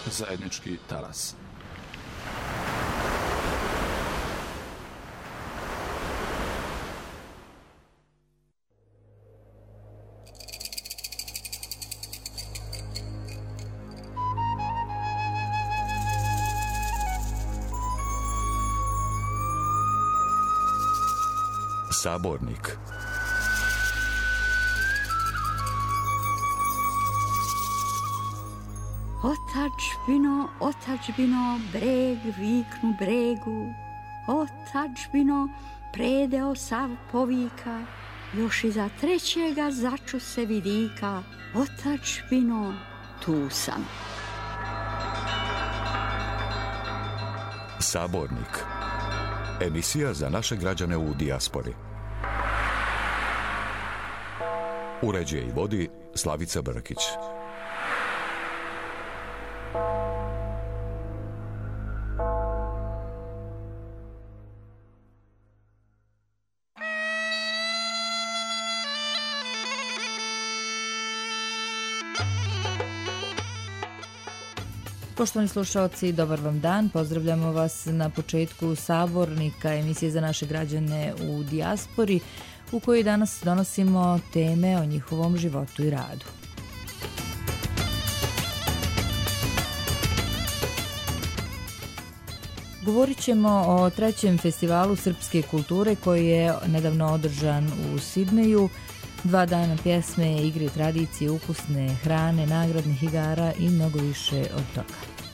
zajednički talas. Sabornik. Otadžbino, otadžbino, breg viknu bregu, otadžbino, predeo sav povika, još iza trećega začu se vidika, otadžbino, tu sam. Sabornik. Emisija za naše građane u dijaspori. Uređuje i vodi Slavica Brkić. Poštovani slušalci, dobar vam dan. Pozdravljamo vas na početku Sabornika, emisije za naše građane u dijaspori, u kojoj danas donosimo teme o njihovom životu i radu. Govorit ćemo o trećem festivalu srpske kulture koji je nedavno održan u Sidneju. 2 dana pjesme, igre, tradicije, ukusne hrane, nagradnih igara i mnogo više od toga.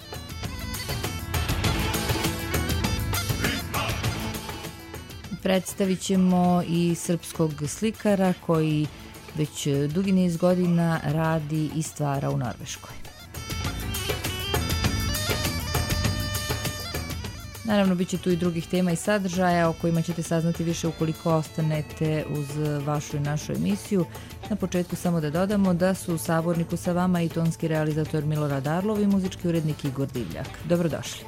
Predstavit ćemo i srpskog slikara koji već dugi niz godina radi i stvara u Norveškoj. Naravno, bit će tu i drugih tema i sadržaja o kojima ćete saznati više ukoliko ostanete uz vašu i našu emisiju. Na početku samo da dodamo da su u Saborniku sa vama i tonski realizator Milorad Arlov i muzički urednik Igor Divljak. Dobrodošli.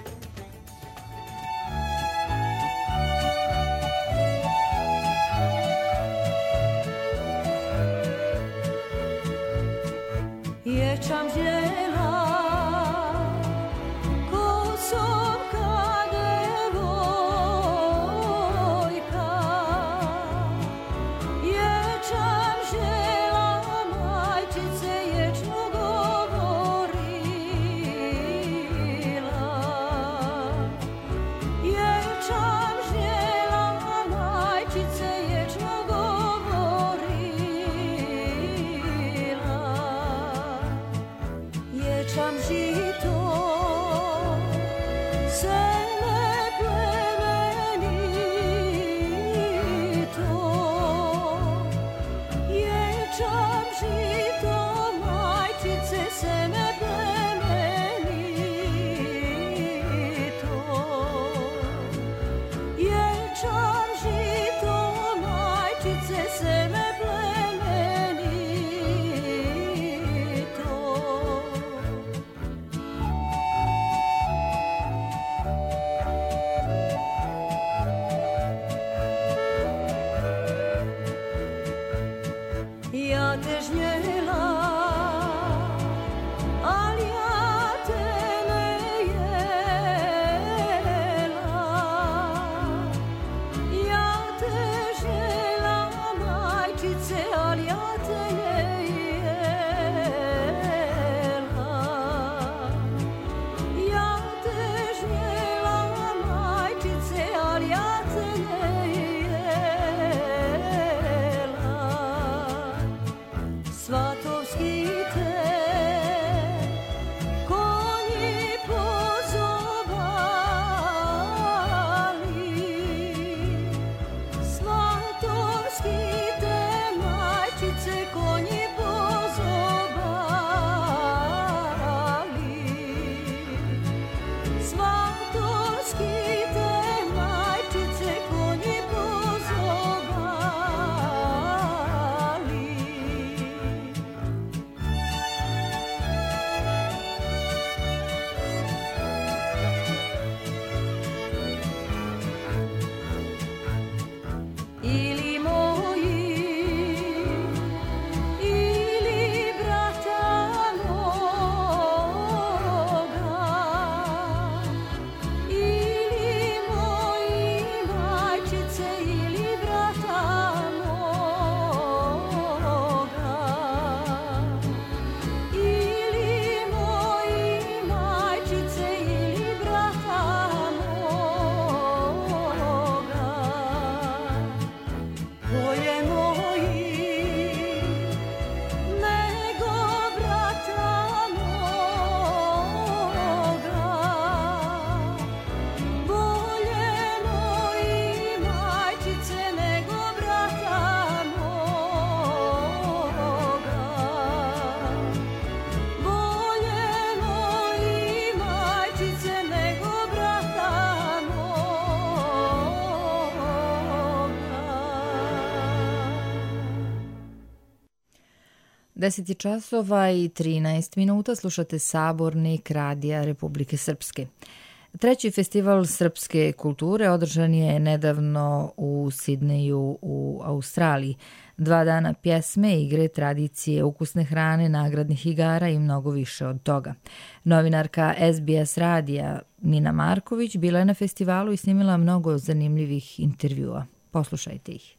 10 časova i 13 minuta slušate Sabornik Radija Republike Srpske. Treći festival srpske kulture održan je nedavno u Sidneju u Australiji. 2 dana pjesme, igre, tradicije, ukusne hrane, nagradnih igara i mnogo više od toga. Novinarka SBS radija Nina Marković bila je na festivalu i snimila mnogo zanimljivih intervjua. Poslušajte ih.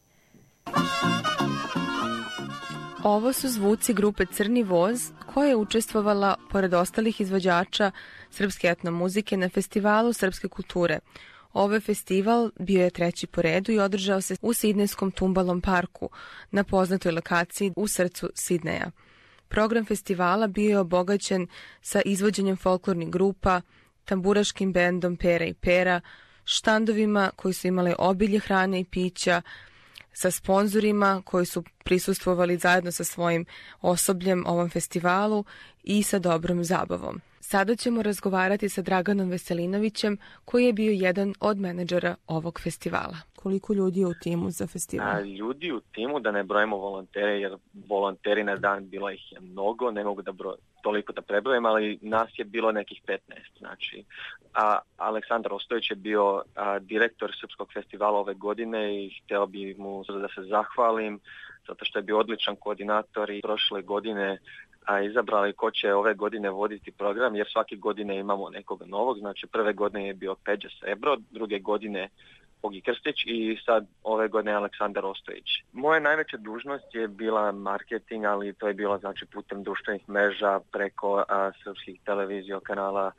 Ovo su zvuci grupe Crni voz, koja je učestvovala, pored ostalih izvođača srpske etnomuzike, na festivalu srpske kulture. Ovaj festival bio je 3. po redu i održao se u Sidnejskom Tumbalom parku, na poznatoj lokaciji u srcu Sidneja. Program festivala bio je obogaćen sa izvođenjem folklornih grupa, tamburaškim bendom Pera i Pera, štandovima koji su imali obilje hrane i pića, sa sponzorima koji su prisustvovali zajedno sa svojim osobljem ovom festivalu i sa dobrom zabavom. Sada ćemo razgovarati sa Draganom Veselinovićem, koji je bio jedan od menadžera ovog festivala. Koliko ljudi je u timu za festival? Ljudi u timu, da ne brojimo volontere, jer volonteri na dan bilo ih je mnogo, ne mogu toliko da prebrojim, ali nas je bilo nekih 15. Znači, Aleksandar Ostojić je bio direktor Srpskog festivala ove godine i htio bi mu da se zahvalim, zato što je bio odličan koordinator i prošle godine izabrali ko će ove godine voditi program, jer svake godine imamo nekoga novog. Znači, prve godine je bio Peđa Srebro, druge godine Bogi Krstić i sad ove godine Aleksandar Ostojić. Moja najveća dužnost je bila marketing, ali to je bilo znači putem društvenih mreža, preko srpskih televizija kanala,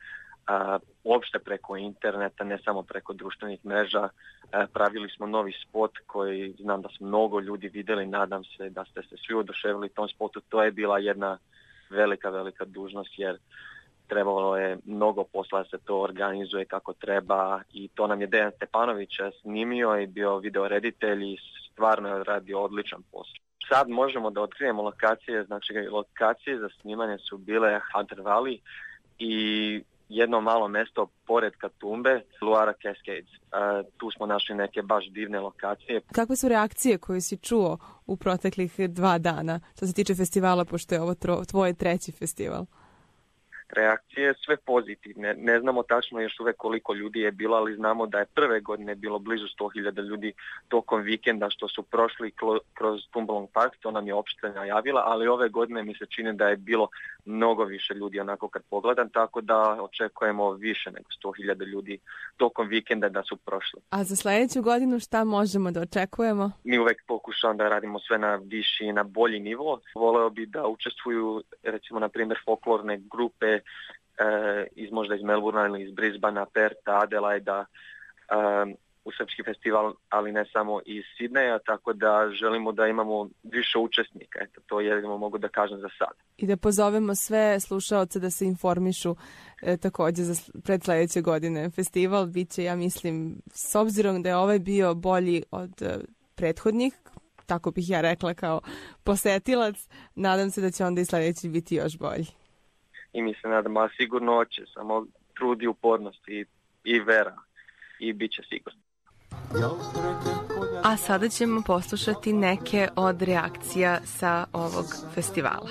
uopšte preko interneta, ne samo preko društvenih mreža. Pravili smo novi spot koji znam da su mnogo ljudi vidjeli, nadam se da ste se svi oduševili tom spotu. To je bila jedna velika dužnost, jer trebalo je mnogo posla da se to organizuje kako treba i to nam je Dejan Stepanović snimio i bio videoreditelj i stvarno je radio odličan posao. Sad možemo da otkrijemo lokacije, znači lokacije za snimanje su bile Hunter Valley i jedno malo mesto pored Katumbe, Luara Cascades. Tu smo našli neke baš divne lokacije. Kakve su reakcije koje si čuo u proteklih 2 dana što se tiče festivala, pošto je ovo tvoj 3. festival? Reakcije sve pozitivne. Ne znamo tačno još uvek koliko ljudi je bilo, ali znamo da je prve godine bilo blizu 100.000 ljudi tokom vikenda što su prošli kroz Tumbalong Park, to nam je opština najavila, ali ove godine mi se čini da je bilo mnogo više ljudi onako kad pogledam, tako da očekujemo više nego 100.000 ljudi tokom vikenda da su prošli. A za sljedeću godinu šta možemo da očekujemo? Mi uvek pokušamo da radimo sve na viši i na bolji nivo. Voleo bi da učestvuju recimo na primjer folklorne grupe možda iz Melbournea ili iz Brisbanea, Perta, Adelaida u srpski festival, ali ne samo iz Sidneja, tako da želimo da imamo više učesnika. Eto, to jedino mogu da kažem za sad. I da pozovemo sve slušaoce da se informišu također pred sljedeće godine. Festival bit će, ja mislim, s obzirom da je ovaj bio bolji od prethodnih, tako bih ja rekla kao posetilac, nadam se da će onda i sljedeći biti još bolji. I mi se nadamo, a sigurno će, samo trud i upornost i vera i bit će sigurno. A sada ćemo poslušati neke od reakcija sa ovog festivala.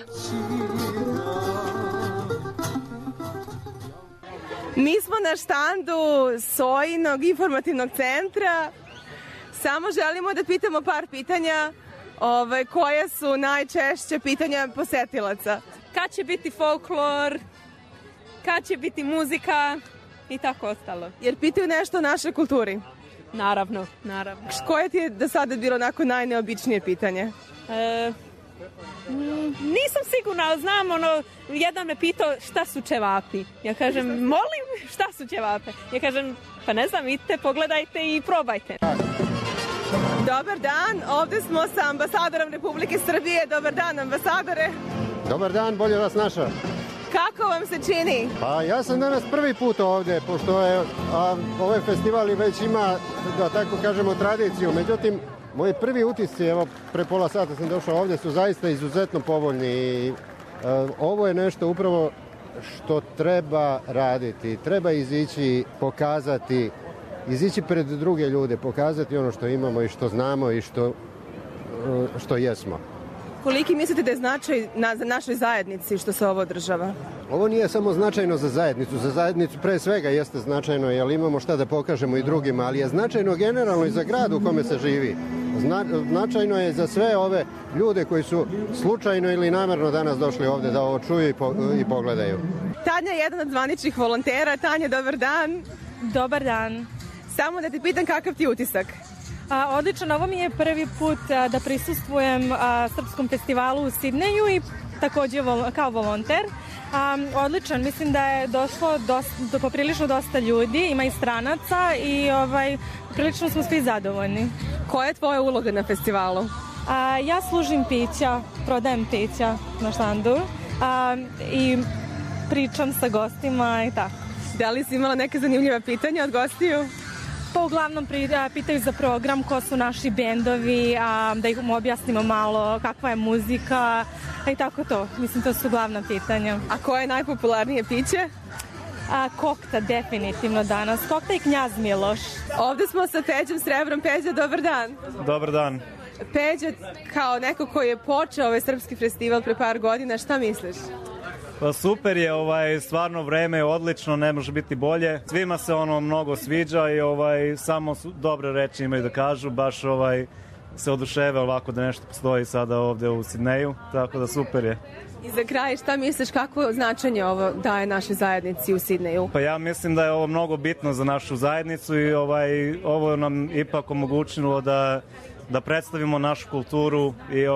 Mi smo na štandu Sojinog informativnog centra. Samo želimo da pitamo par pitanja koje su najčešće pitanja posetilaca. Kad će biti folklor, kad će biti muzika i tako ostalo. Jer pitaju nešto o našoj kulturi? Naravno. Koje ti je do sada bilo onako najneobičnije pitanje? Nisam sigurna, ali znam, jedan me pitao šta su ćevapi. Ja kažem, molim, šta su ćevape? Ja kažem, pa ne znam, idite, pogledajte i probajte. Dobar dan, ovdje smo sa ambasadorom Republike Srbije. Dobar dan, ambasadore. Dobar dan, bolje vas našao. Kako vam se čini? Pa ja sam danas prvi put ovdje, pošto je ovaj festival već ima, da tako kažemo, tradiciju. Međutim, moji prvi utisci, evo, pre pola sata sam došao ovdje, su zaista izuzetno povoljni. I, ovo je nešto upravo što treba raditi. Treba izići, pokazati, izići pred druge ljude, pokazati ono što imamo i što znamo i što jesmo. Koliki mislite da je značaj za našoj zajednici što se ovo održava? Ovo nije samo značajno za zajednicu pre svega jeste značajno jer imamo šta da pokažemo i drugima, ali je značajno generalno i za grad u kome se živi. Značajno je za sve ove ljude koji su slučajno ili namerno danas došli ovde da ovo čuju i pogledaju. Tanja je jedan od zvaničnih volontera. Tanja, dobar dan. Dobar dan. Samo da te pitam kakav ti je utisak? Odlično, ovo mi je prvi put da prisustvujem Srpskom festivalu u Sidneju i takođe kao volonter. Odličan, mislim da je došlo poprilično dosta ljudi, ima i stranaca i prilično smo svi zadovoljni. Koja je tvoja uloga na festivalu? Ja služim pića, prodajem pića na štandu i pričam sa gostima i tako. Da li si imala neke zanimljiva pitanja od gostiju? Pa uglavnom pitaju za program, ko su naši bendovi, da ih objasnimo malo kakva je muzika i tako to. Mislim, to su glavna pitanja. A koje je najpopularnije piće? Kokta, definitivno danas. Kokta i Knjaz Miloš. Ovde smo sa Peđom Srebrom. Peđa, dobar dan. Dobar dan. Peđa, kao neko koji je počeo ovaj srpski festival pre par godina, šta misliš? Pa super je, stvarno vreme je odlično, ne može biti bolje. Svima se mnogo sviđa i samo dobre reči imaju da kažu, baš se oduševe ovako da nešto postoji sada ovde u Sidneju, tako da super je. I za kraj, šta misliš, kakvo značenje ovo daje našoj zajednici u Sidneju? Pa ja mislim da je ovo mnogo bitno za našu zajednicu i ovo nam ipak omogućilo da predstavimo našu kulturu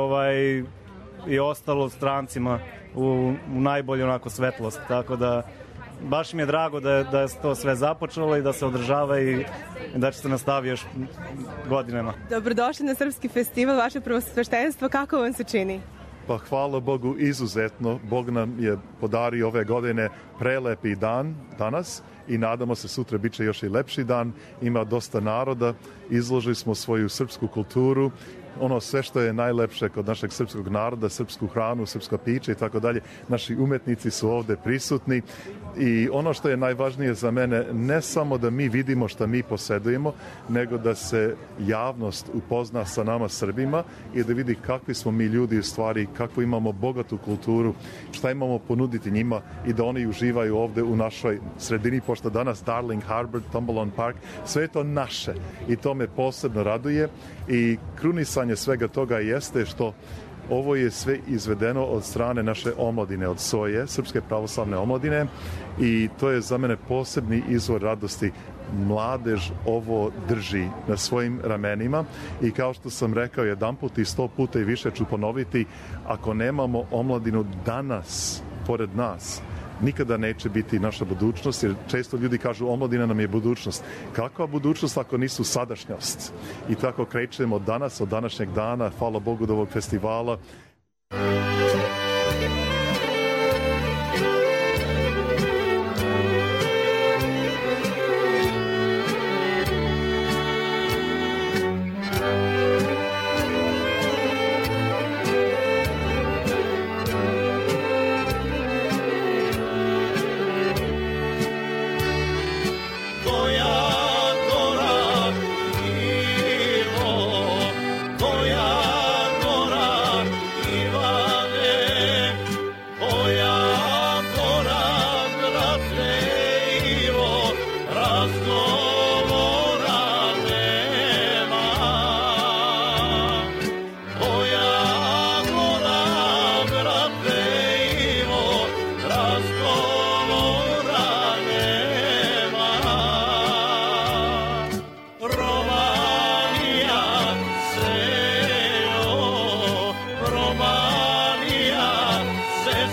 i ostalo strancima u najbolju svetlost, tako da baš mi je drago da je to sve započelo i da se održava i da će se nastavi još godinama. Dobrodošli na Srpski festival, vaše prvosveštenstvo, kako vam se čini? Pa hvala Bogu izuzetno, Bog nam je podario ove godine prelepi dan danas i nadamo se sutra bit će još i lepši dan, ima dosta naroda, izložili smo svoju srpsku kulturu, sve što je najlepše kod našeg srpskog naroda, srpsku hranu, srpska pića i tako dalje. Naši umetnici su ovde prisutni i ono što je najvažnije za mene, ne samo da mi vidimo šta mi posedujemo, nego da se javnost upozna sa nama Srbima i da vidi kakvi smo mi ljudi u stvari, kakvu imamo bogatu kulturu, šta imamo ponuditi njima i da oni uživaju ovde u našoj sredini, pošto danas Darling Harbour, Tumbalong Park, sve je to naše i to me posebno raduje i krunisanje svega toga jeste što ovo je sve izvedeno od strane naše omladine, od SOJE, Srpske pravoslavne omladine i to je za mene posebni izvor radosti. Mladež ovo drži na svojim ramenima i kao što sam rekao jedanput i 100 puta i više ću ponoviti, ako nemamo omladinu danas pored nas, nikada neće biti naša budućnost, jer često ljudi kažu omladina nam je budućnost. Kakva budućnost ako nisu sadašnjost? I tako krećemo danas, od današnjeg dana, hvala Bogu do ovog festivala.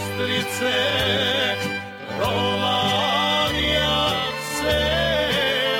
Romania,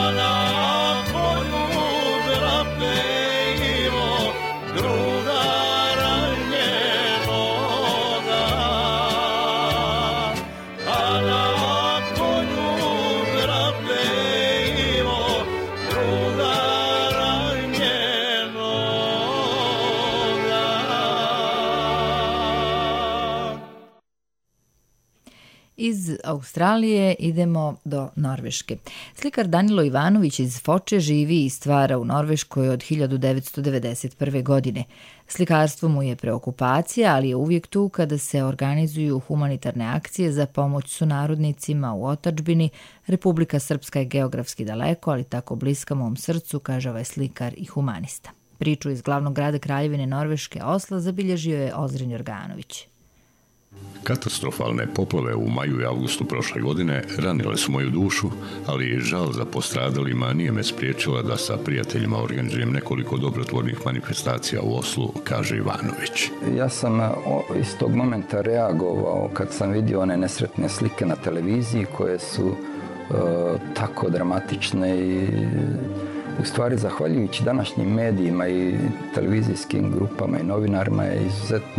Iz Australije idemo do Norveške. Slikar Danilo Ivanović iz Foče živi i stvara u Norveškoj od 1991. godine. Slikarstvo mu je preokupacija, ali je uvijek tu kada se organizuju humanitarne akcije za pomoć sunarodnicima u otadžbini. Republika Srpska je geografski daleko, ali tako bliska mom srcu, kaže ovaj slikar i humanista. Priču iz glavnog grada Kraljevine Norveške Osla zabilježio je Ozren Jorganović. Katastrofalne poplave u maju i avgustu prošle godine ranile su moju dušu, ali žal za postradalima nije me spriječila da sa prijateljima organizujem nekoliko dobrotvornih manifestacija u Oslu, kaže Ivanović. Ja sam iz tog momenta reagovao kad sam vidio one nesretne slike na televiziji koje su tako dramatične i u stvari zahvaljujući današnjim medijima i televizijskim grupama i novinarima je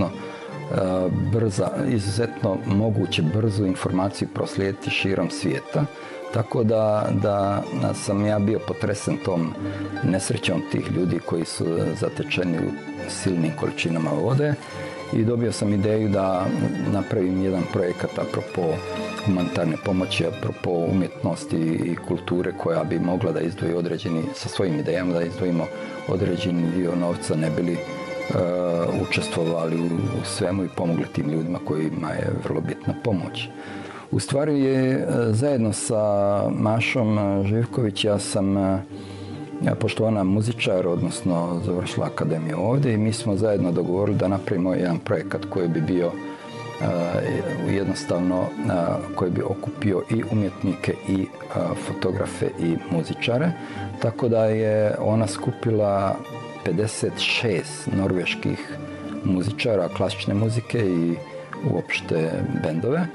izuzetno moguće brzu informaciju proslijediti širom svijeta. Tako da sam ja bio potresen tom nesrećom tih ljudi koji su zatečeni u silnim količinama vode i dobio sam ideju da napravim jedan projekat apropo humanitarne pomoći, apropo umjetnosti i kulture koja bi mogla da izdvoji određeni, sa svojim idejama da izdvojimo određeni dio novca, ne bili učestvovali u svemu i pomogli tim ljudima kojima je vrlo bitna pomoć. U stvari je zajedno sa Mašom Živković, ja sam pošto ona muzičar, odnosno završila akademiju ovdje i mi smo zajedno dogovorili da napravimo jedan projekat koji bi bio jednostavno, koji bi okupio i umjetnike i fotografe i muzičare. Tako da je ona skupila 56 norveških muzičara klasične muzike i uopšte bendove.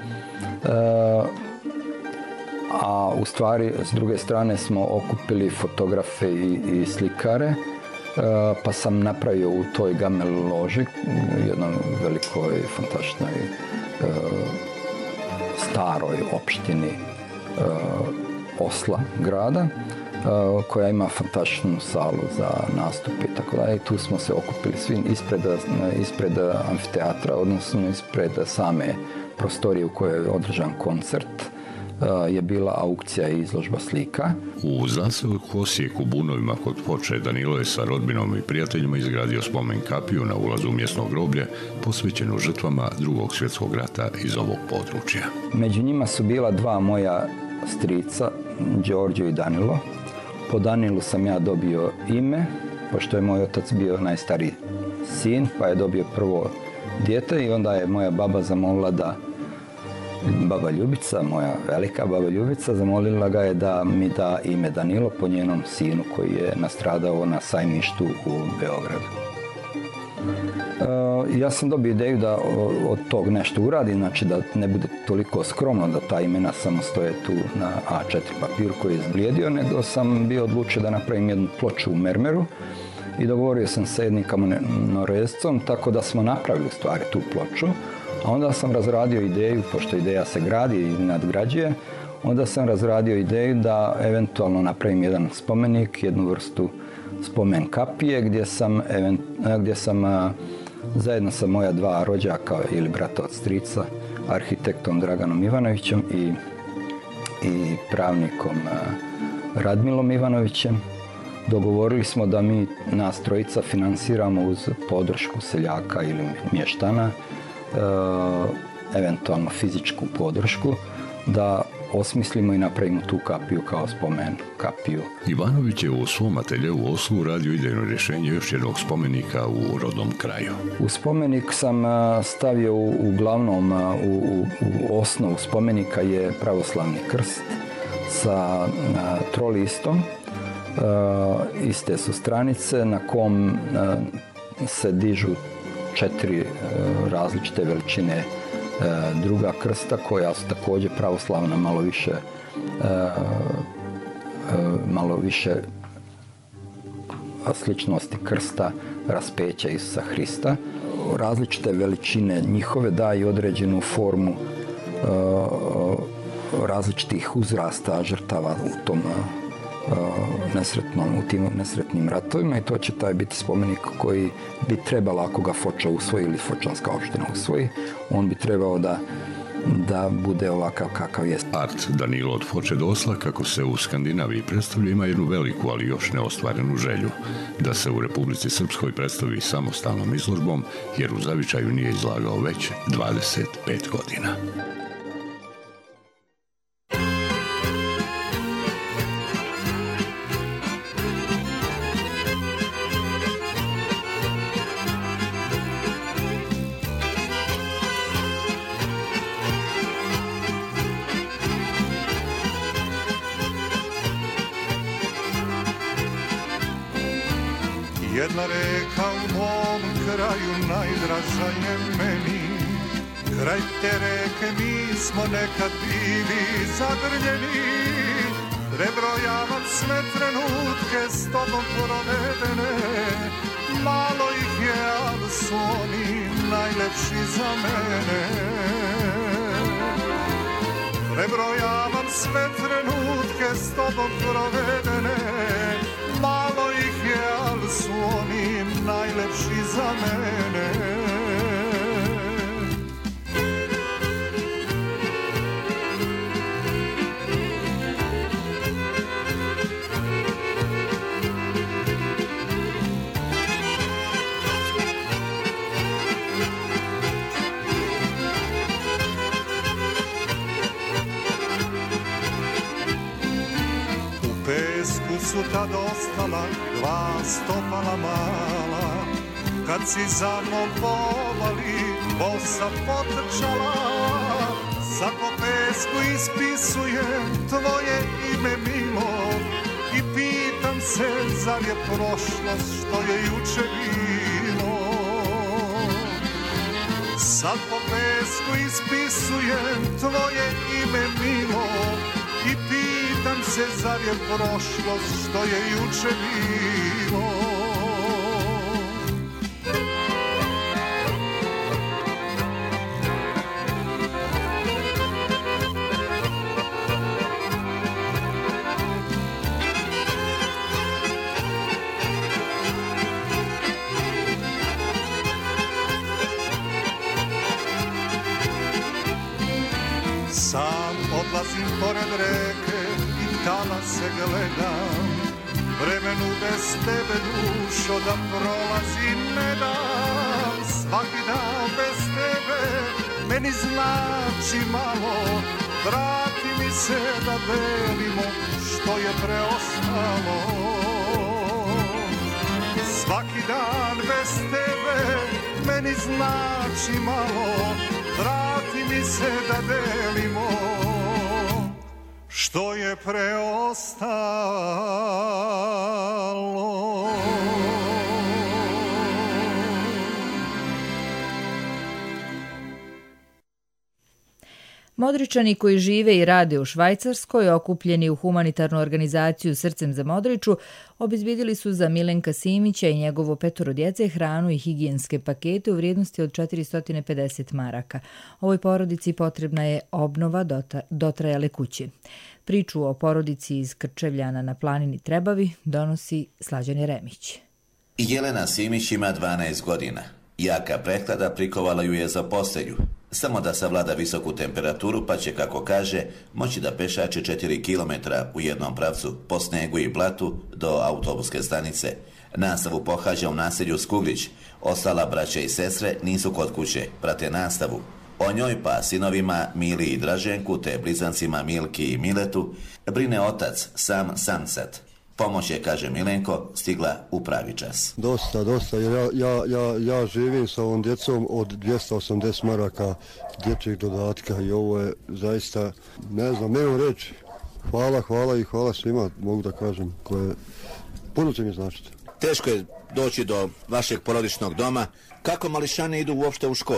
A u stvari s druge strane smo okupili fotografe i slikare, pa sam napravio u toj Gamel loži, jednoj velikoj, fantastičnoj, staroj opštini Osla grada, koja ima fantastičnu salu za nastupe i tako dalje. Tu smo se okupili svi ispred amfiteatra, odnosno ispred same prostorije u kojoj je održan koncert. Je bila aukcija i izložba slika. U zaseoku Osijeku Bunovima kod Foče Danilo je sa rodbinom i prijateljima izgradio spomen kapiju na ulazu u mjesno groblje posvećenu žrtvama Drugog svjetskog rata iz ovog područja. Među njima su bila dva moja strica, Đorđe i Danilo. Po Danilu sam ja dobio ime, pošto je moj otac bio najstariji sin, pa je dobio prvo dijete i onda je moja baba zamolila da baba Ljubica, moja velika baba Ljubica, zamolila ga je da mi da ime Danilo po njenom sinu koji je nastradao na sajmištu u Beogradu. Ja sam dobio ideju da od tog nešto uradi, znači da ne bude toliko skromno da ta imena samo stoje tu na A4 papiru koji je izblijedio, nego sam bio odlučio da napravim jednu ploču u mermeru i dogovorio sam sa jednim kamenorezcom, tako da smo napravili u stvari tu ploču. A onda sam razradio ideju, pošto ideja se gradi i nadgrađuje, onda sam razradio ideju da eventualno napravim jedan spomenik, jednu vrstu spomen kapije, gdje sam zajedno sa moja dva rođaka ili brata od strica, arhitektom Draganom Ivanovićem i pravnikom Radmilom Ivanovićem, dogovorili smo da mi nas trojica finansiramo uz podršku seljaka ili mještana, eventualno fizičku podršku, da osmislimo i napravimo tu kapiju kao spomen kapiju. Ivanović je u svom ateljeu u Oslu uradio idejno rješenje još jednog spomenika u rodnom kraju. U spomenik sam stavio uglavnom u osnovu spomenika je pravoslavni krst sa trolistom. Iste su stranice na kom se dižu 4 različite veličine druga krsta koja su također pravoslavna, malo više malo više sličnosti krsta, raspeća Isusa Hrista. Različite veličine njihove daju određenu formu različitih uzrasta žrtava u tom u tim nesretnim ratovima, i to će taj biti spomenik koji bi trebalo, ako ga Foča usvoji ili Fočanska opština usvoji, on bi trebao da bude ovakav kakav jest. Art Danilo od Foče do Osla, kako se u Skandinaviji predstavlja, ima jednu veliku, ali još neostvarenu želju da se u Republici Srpskoj predstavi samostalnom izložbom, jer u zavičaju nije izlagao već 25 godina. Jedna reka u mom kraju najdraža je meni, kraj te reke mi smo nekad bili zagrljeni. Prebrojavam sve trenutke s tobom provedene, malo ih je, ali su oni najlepši za mene. Prebrojavam sve trenutke s tobom provedene, malo ih je, ali su oni najlepši za mene. Su tad ostala dva stopala mala, kad si za mnom povali, bosa potrčala. Sad po pesku ispisujem tvoje ime milo i pitam se zar je prošlost što je juče bilo. Sad po pesku ispisujem tvoje ime milo i pitam se zar je prošlost što je juče bilo. Sam odlazim pored reke i tamo se gledam, vremenu bez tebe dušo da prolazi ne dam. Svaki dan bez tebe meni znači malo, vrati mi se da delimo što je preostalo. Svaki dan bez tebe meni znači malo, vrati mi se da delimo što je preostalo. Modričani koji žive i rade u Švajcarskoj, okupljeni u humanitarnu organizaciju Srcem za Modriču, obezbedili su za Milenka Simića i njegovo 5 djece hranu i higijenske pakete u vrijednosti od 450 maraka. Ovoj porodici potrebna je obnova dotrajale kuće. Priču o porodici iz Krčevljana na planini Trebavi donosi Slađan Jeremić. Jelena Simić ima 12 godina. Jaka prehlada prikovala ju je za postelju. Samo da savlada visoku temperaturu, pa će, kako kaže, moći da pešače 4 km u jednom pravcu po snegu i blatu do autobuske stanice. Nastavu pohađa u naselju Skuglić. Ostala braća i sestre nisu kod kuće, prate nastavu. O njoj pa sinovima Mili i Draženku te blizancima Milki i Miletu brine otac sam Sansat. Pomoć je, kaže Milenko, stigla u pravi čas. Dosta, jer ja živim sa ovom djecom od 280 maraka dječjeg dodatka i ovo je zaista, ne znam, nemam reći. Hvala i hvala svima, mogu da kažem, koje puno će mi značiti. Teško je doći do vašeg porodičnog doma. Kako mališani idu uopšte u školu?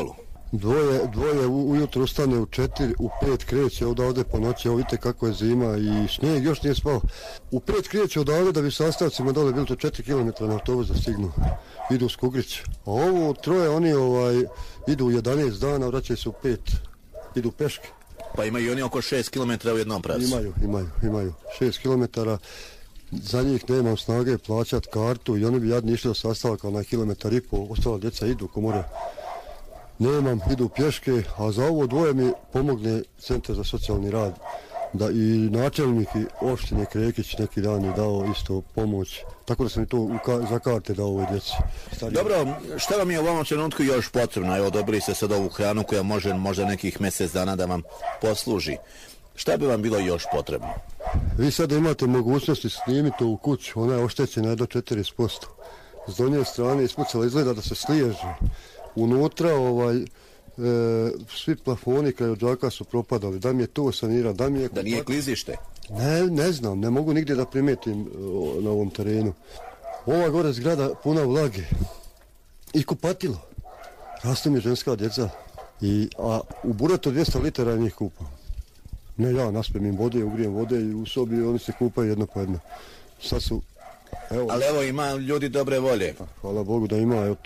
Dvoje ujutro ustane u 4, u 5 kreće odavde po noći, evo vidite kako je zima i snijeg još nije spao. U 5 kreće odavde da bi sastavcima dole bili to 4 km na autobus da stignu, idu u Skugrić. A ovo troje oni idu u 11 dana, vraćaju se u 5, idu peške. Pa imaju oni oko 6 km u jednom pravcu. Imaju 6 km. Za njih nemam snage plaćati kartu i oni bi jadni išli do sastavaka na 1,5 km, ostala djeca idu ko more. Nemam, idu pješke, a za ovo dvoje mi pomogne Centar za socijalni rad. Da i načelnik i opštine Krekić neki dan je dao isto pomoć. Tako da sam i to za karte dao ovoj djeci. Dobro, šta vam je u ovom trenutku još potrebno? Evo, dobili ste sad ovu hranu koja može možda nekih mjesec dana da vam posluži. Šta bi vam bilo još potrebno? Vi sad imate mogućnosti snimiti u kuću, ona je oštećena do 40%. S donje strane ispucala, izgleda da se sliježe. Unutra svi plafoni kraj od džaka su propadali. Da mi je to sanira, da nije klizište? Ne znam, ne mogu nigdje da primetim na ovom terenu. Ova gore zgrada puna vlage i kupatilo. Rastu mi ženska djeca, a u buretu 200 litara njih kupam. Ne, ja naspem vode, ugrijem vode i u sobi oni se kupaju jedno po jedno. Sad su... Ali evo ima ljudi dobre volje. Hvala Bogu da ima,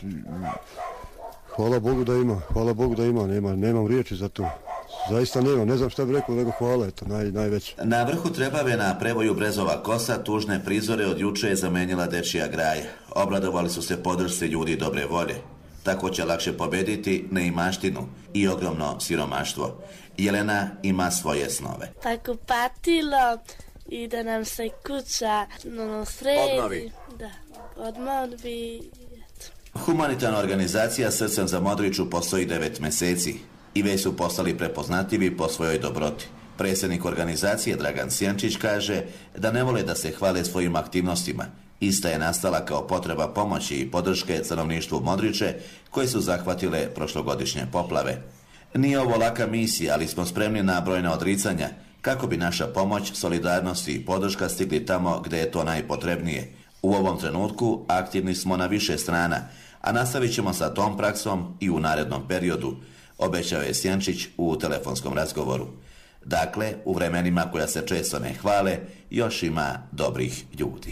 Hvala Bogu da ima, nemam riječi za to. Zaista nemam, ne znam šta bih rekao, nego hvala, eto, najveće. Na vrhu Trebave na prevoju Brezova kosa tužne prizore od juče je zamenila dečija graja. Obradovali su se podršci ljudi dobre volje. Tako će lakše pobediti neimaštinu i ogromno siromaštvo. Jelena ima svoje snove. Pa kupatilo i da nam se kuća sredi. Obnovi. Da, odmovi. Humanitarna organizacija Srcem za Modriću postoji 9 mjeseci i već su postali prepoznatljivi po svojoj dobroti. Predsjednik organizacije Dragan Sjenčić kaže da ne vole da se hvale svojim aktivnostima. Ista je nastala kao potreba pomoći i podrške stanovništvu Modriće koje su zahvatile prošlogodišnje poplave. Nije ovo laka misija, ali smo spremni na brojna odricanja kako bi naša pomoć, solidarnost i podrška stigli tamo gdje je to najpotrebnije. U ovom trenutku aktivni smo na više strana, a nastavit ćemo sa tom praksom i u narednom periodu, obećao je Sjenčić u telefonskom razgovoru. Dakle, u vremenima koja se često ne hvale, još ima dobrih ljudi.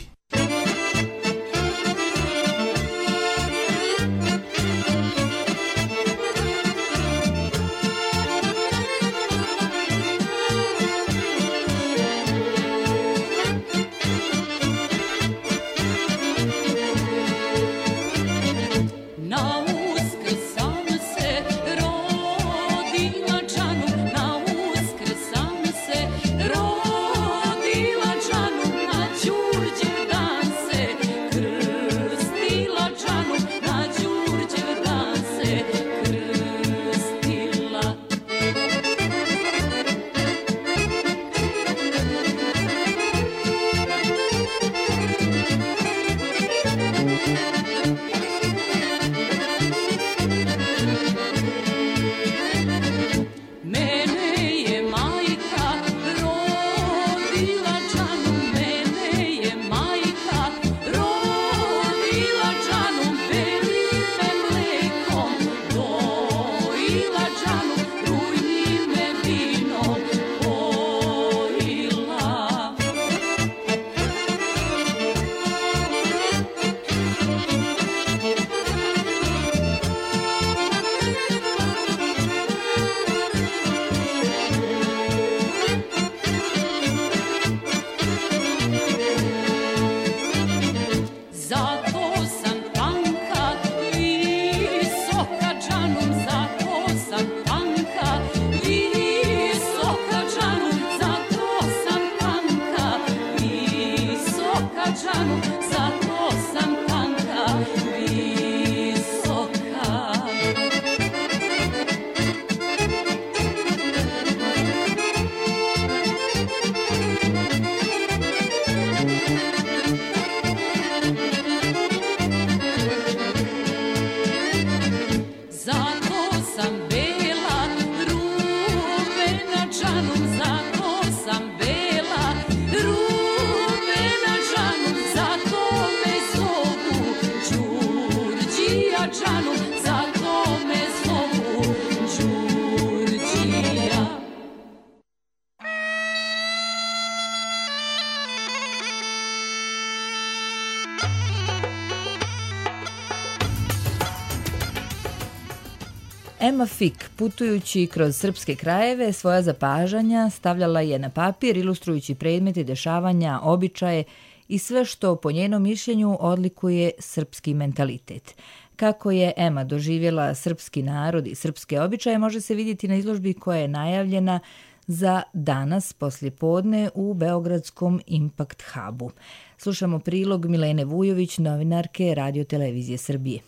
Zato Ema Fik, putujući kroz srpske krajeve, svoja zapažanja stavljala je na papir, ilustrujući predmete, dešavanja, običaje i sve što po njenom mišljenju odlikuje srpski mentalitet. Kako je Ema doživjela srpski narod i srpske običaje može se vidjeti na izložbi koja je najavljena za danas poslijepodne u Beogradskom Impact Hubu. Slušamo prilog Milene Vujović, novinarke Radio Televizije Srbije.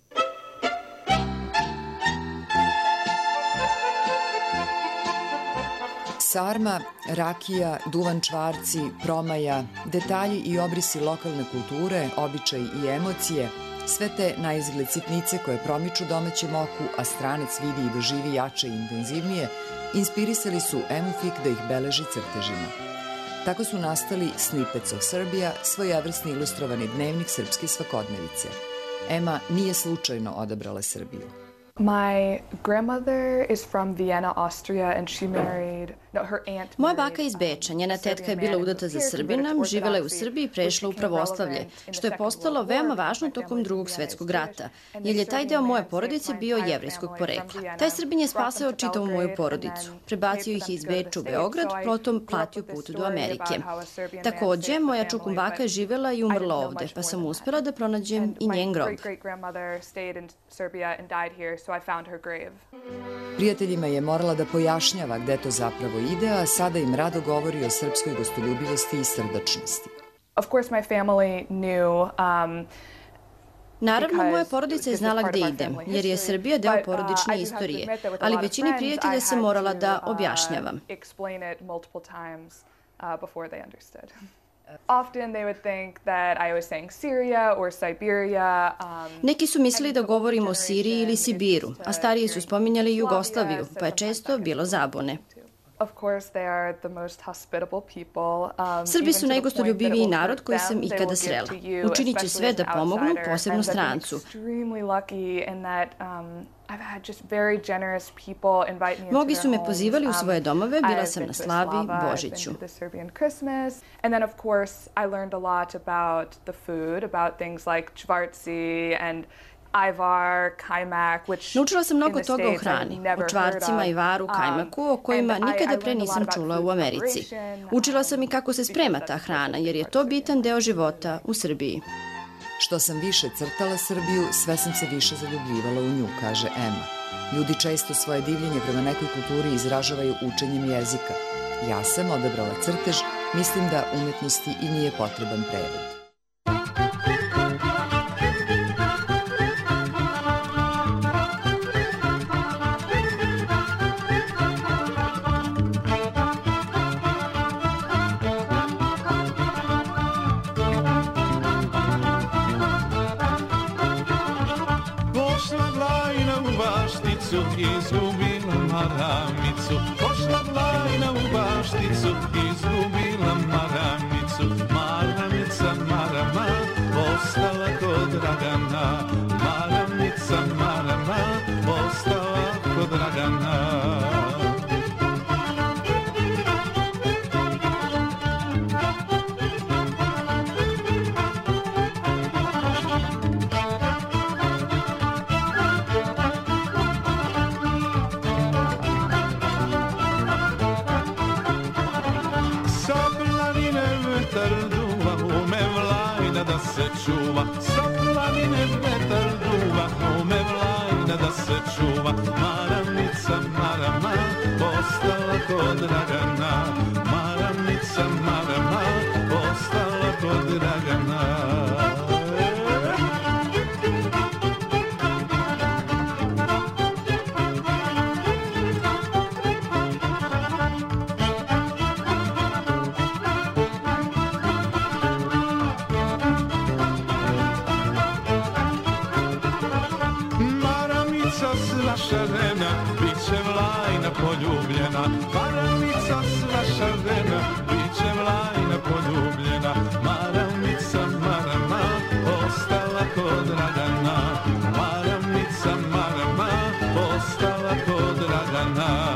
Sarma, rakija, duvan čvarci, promaja, detalji i obrisi lokalne kulture, običaji i emocije, sve te naizgled sitnice koje promiču domaćem oku, a stranac vidi i doživi jače i intenzivnije, inspirisali su Emu Fik da ih beleži crtežima. Tako su nastali Snippets of Serbia, svojevrsni ilustrovani dnevnik srpske svakodnevice. Ema nije slučajno odabrala Srbiju. My grandmother is from Vienna, Austria, and she married... Moja baka iz Beča, njena tetka je bila udata za Srbina, živjela je u Srbiji i prešla u pravoslavlje, što je postalo veoma važno tokom Drugog svjetskog rata, jer je taj deo moje porodice bio jevrejskog porekla. Taj Srbin je spasao čitavu moju porodicu. Prebacio ih je iz Beča u Beograd, potom platio put do Amerike. Takođe, moja čukumbaka je živjela i umrla ovde, pa sam uspjela da pronađem i njen grob. Prijateljima je morala da pojašnjava gde to zapravo ide, a sada im rado govori o srpskoj gostoljubivosti i srdačnosti. Naravno, moja porodica je znala gde idem, jer je Srbija deo porodične istorije, ali većini prijatelja sam morala da objašnjavam. Neki su mislili da govorim o Siriji ili Sibiru, a stariji su spominjali Jugoslaviju, pa je često bilo zabune. Srbi su najgostoljubiviji narod koji sam ikada srela. Učinit ću sve da pomognu, posebno strancu. Mnogi su me pozivali u svoje domove, bila sam na slavi Božiću. Naučila sam mnogo toga o hrani, o čvarcima, ajvaru, kajmaku, o kojima nikada pre nisam čula u Americi. Učila sam i kako se sprema ta hrana, jer je to bitan deo života u Srbiji. Što sam više crtala Srbiju, sve sam se više zaljubljivala u nju, kaže Ema. Ljudi često svoje divljenje prema nekoj kulturi izražavaju učenjem jezika. Ja sam odabrala crtež, mislim da umetnosti i nije potreban prevod. Izgubila maramicu, pošla Vlajna u bašticu, izgubila maramicu, maramica marama, ostala kod Dragana, maramica marama, ostala kod Dragana. Čuva, sa planine vetar duva, ume Vlajna da se čuva, maramica marama, ostala kod Dragana, maramica marama, ostala kod Dragana. Šarena, bit će Vlajna poljubljena, maramica sva šarena, bit će Vlajna poljubljena, maramica marama, ostala kod Dragana, maramica marama, ostala kod Dragana.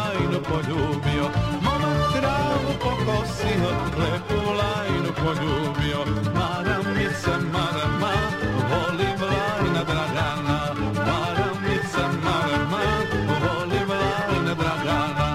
lajnu poljubio, momak travu pokosio, lepu lajnu poljubio. Maramica, marama, volim lajna Dragana, maramica, marama, volim lajna Dragana.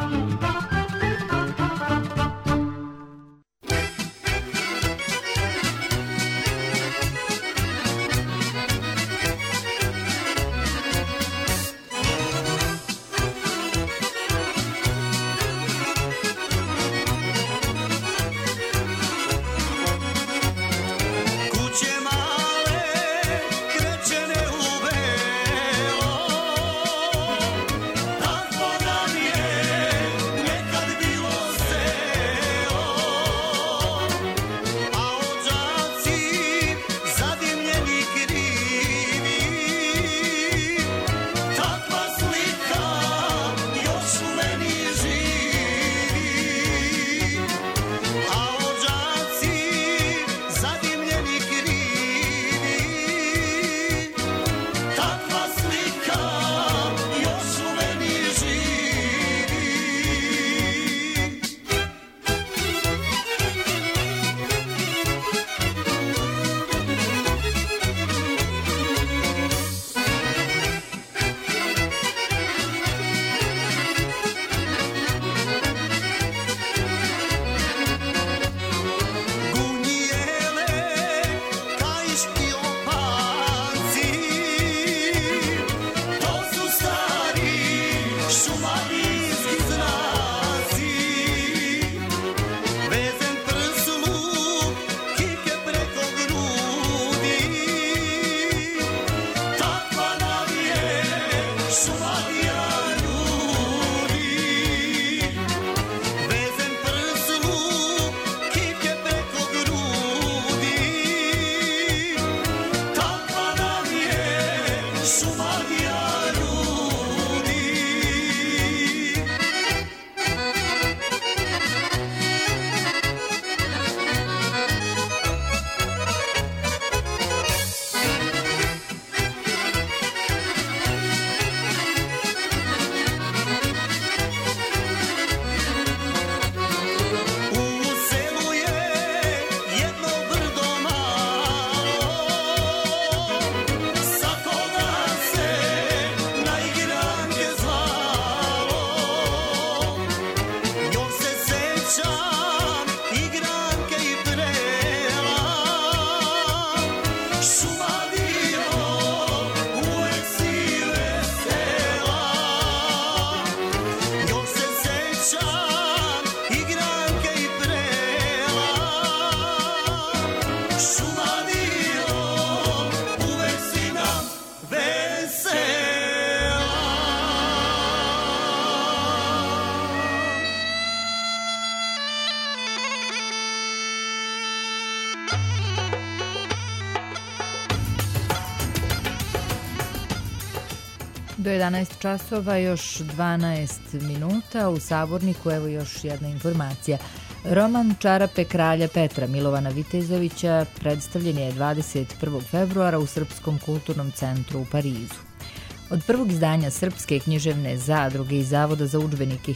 Do 11 časova, još 12 minuta. U Saborniku evo još jedna informacija. Roman Čarape kralja Petra Milovana Vitezovića predstavljen je 21. februara u Srpskom kulturnom centru u Parizu. Od prvog izdanja Srpske književne zadruge i Zavoda za udžbenike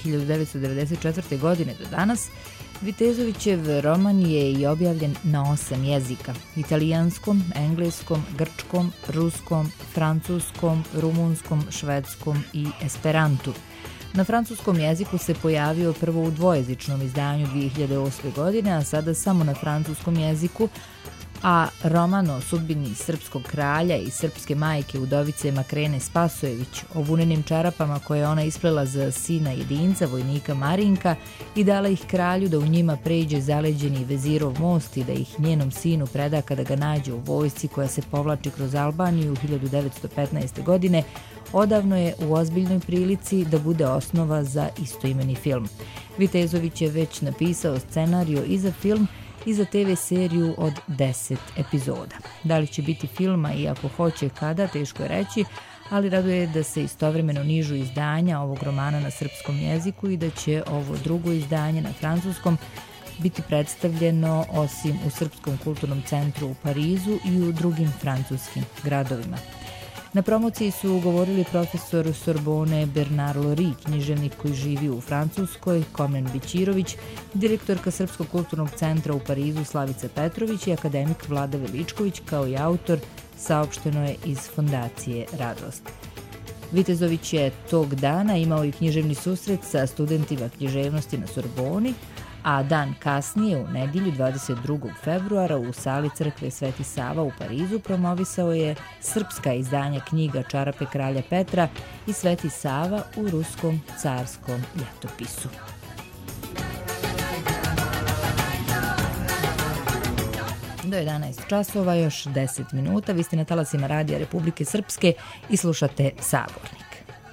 1994. godine do danas, Vitezovićev roman je i objavljen na 8 jezika: italijanskom, engleskom, grčkom, ruskom, francuskom, rumunskom, švedskom i esperantu. Na francuskom jeziku se pojavio prvo u dvojezičnom izdanju 2008. godine, a sada samo na francuskom jeziku, a roman o sudbini srpskog kralja i srpske majke udovice Makrene Spasojević, o vunenim čarapama koje je ona isplela za sina jedinca, vojnika Marinka, i dala ih kralju da u njima pređe zaleđeni vezirov most i da ih njenom sinu preda kada ga nađe u vojsci koja se povlači kroz Albaniju 1915. godine, odavno je u ozbiljnoj prilici da bude osnova za istoimeni film. Vitezović je već napisao scenariju i za film i za TV seriju od 10 epizoda. Da li će biti filma i ako hoće kada, teško je reći, ali raduje da se istovremeno nižu izdanja ovog romana na srpskom jeziku i da će ovo drugo izdanje na francuskom biti predstavljeno osim u Srpskom kulturnom centru u Parizu i u drugim francuskim gradovima. Na promociji su govorili profesor Sorbone Bernard Lori, književnik koji živi u Francuskoj, Komnen Bićirović, direktorka Srpskog kulturnog centra u Parizu Slavica Petrović i akademik Vlada Veličković, kao i autor, saopšteno je iz Fondacije Radost. Vitezović je tog dana imao i književni susret sa studentima književnosti na Sorboni, a dan kasnije, u nedjelju 22. februara, u sali crkve Sveti Sava u Parizu promovisao je srpska izdanja knjiga Čarape kralja Petra i Sveti Sava u ruskom carskom ljetopisu. Do 11 časova, još 10 minuta. Vi ste na talasima Radija Republike Srpske i slušate Sabornik.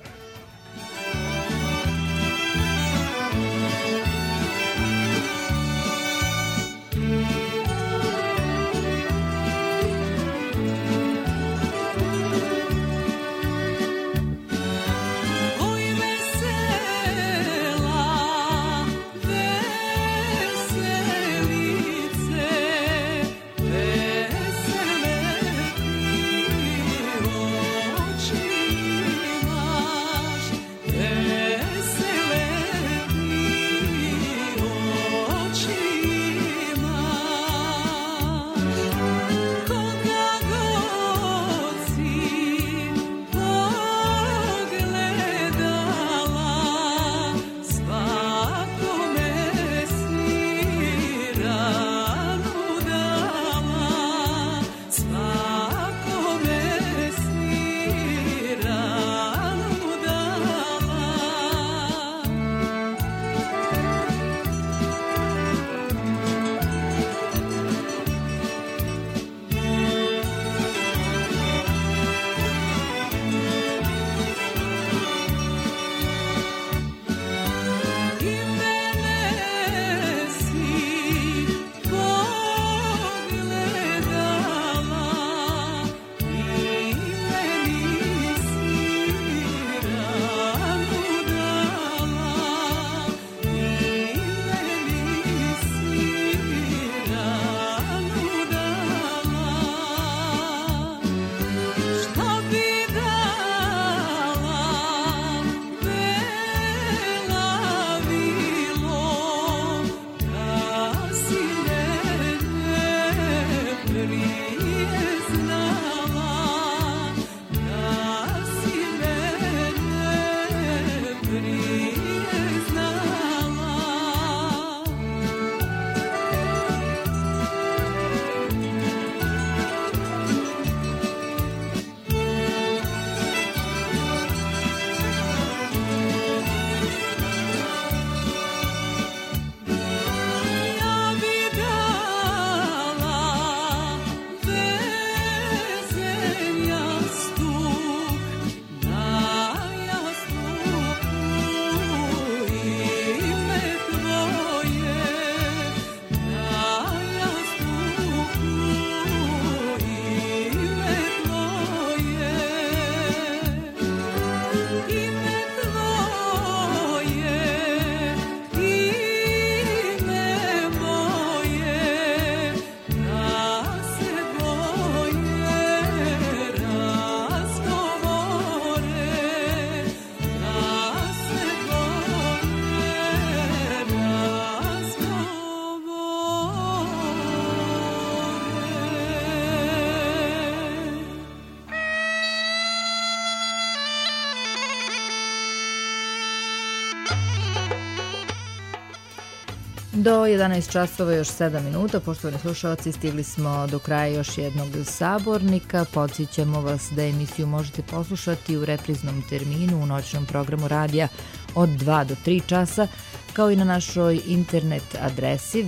Do 11 časova još 7 minuta. Poštovani slušalci, stigli smo do kraja još jednog Sabornika. Podsjećamo vas da emisiju možete poslušati u repriznom terminu u noćnom programu radija od 2 do 3 časa, kao i na našoj internet adresi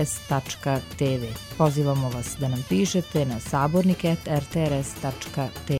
www.rtrs.tv. Pozivamo vas da nam pišete na sabornik@rtrs.tv.